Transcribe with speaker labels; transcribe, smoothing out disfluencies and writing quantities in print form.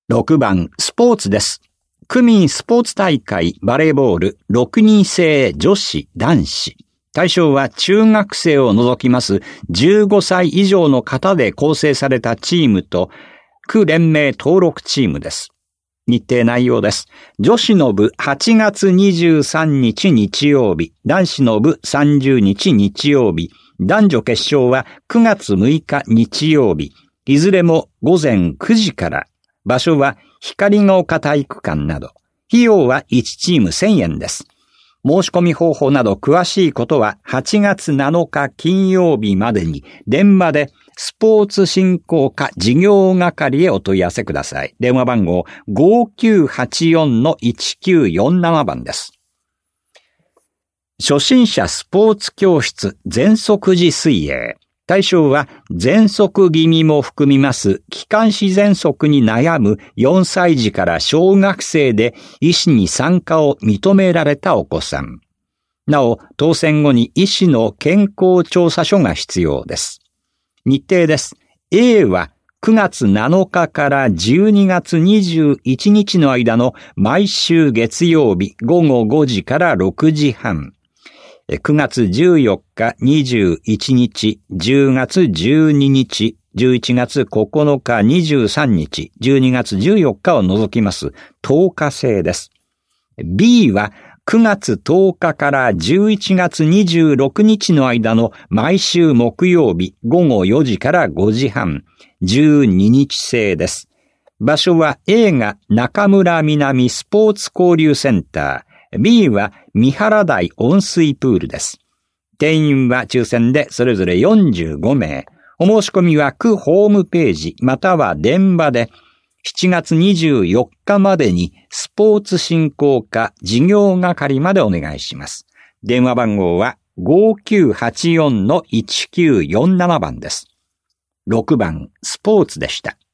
Speaker 1: 6番、スポーツです。区民スポーツ大会バレーボール6人制女子男子。対象は中学生を除きます15歳以上の方で構成されたチームと区連盟登録チームです。日程内容です。女子の部8月23日日曜日、男子の部30日日曜日、男女決勝は9月6日日曜日、いずれも午前9時から、場所は光が丘体育館など、費用は1チーム1000円です。申し込み方法など詳しいことは8月7日金曜日までに電話でスポーツ振興課事業係へお問い合わせください。電話番号 5984-1947 番です。初心者スポーツ教室全速時水泳。対象は喘息気味も含みます気管支喘息に悩む4歳児から小学生で医師に参加を認められたお子さん。なお、当選後に医師の健康調査書が必要です。日程です。A は9月7日から12月21日の間の毎週月曜日午後5時から6時半。9月14日、21日、10月12日、11月9日、23日、12月14日を除きます10日制です。B は9月10日から11月26日の間の毎週木曜日午後4時から5時半、12日制です。場所は A が中村南スポーツ交流センター、B は三原台温水プールです。定員は抽選でそれぞれ45名。お申し込みは区ホームページまたは電話で7月24日までにスポーツ振興課事業係までお願いします。電話番号は 5984-1947 番です。6番スポーツでした。